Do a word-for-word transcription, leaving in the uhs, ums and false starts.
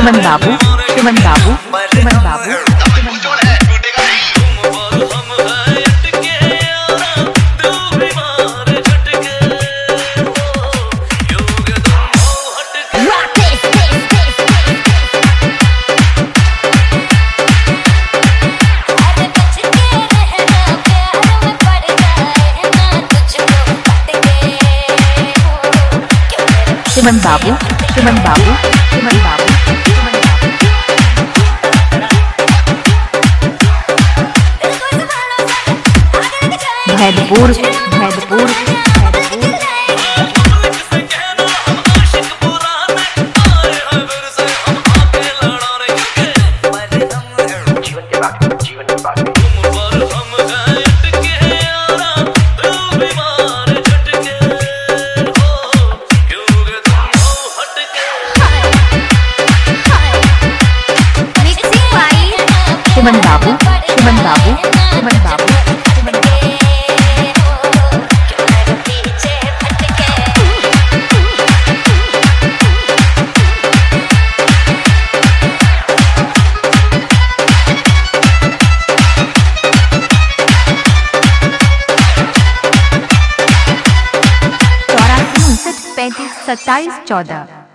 सुमन बाबू सुमन बाबू सुमन बाबू सुमन बाबू सुमन बाबू सुमन बाबू भैदपुर भैदपुर सुमन बाबू सुमन बाबू सुमन बाबू चौरासी उनसठ पैंतीस सत्ताईस चौदह।